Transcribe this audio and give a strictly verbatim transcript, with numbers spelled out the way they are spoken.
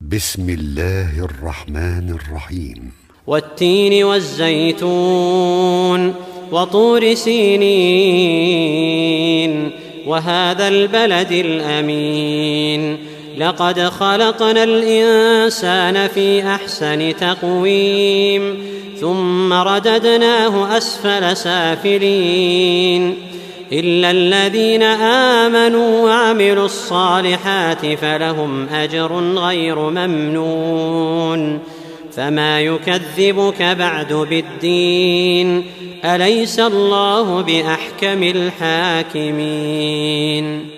بسم الله الرحمن الرحيم. والتين والزيتون وطور سينين وهذا البلد الأمين لقد خلقنا الإنسان في أحسن تقويم ثم رددناه أسفل سافلين إلا الذين آمنوا وعملوا الصالحات فلهم أجر غير ممنون. فما يكذبك بعد بالدين أليس الله بأحكم الحاكمين.